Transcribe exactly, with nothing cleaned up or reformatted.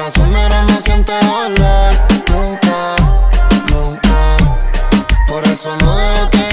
corazón negro no siente dolor. Nunca, nunca. Por eso no dejo que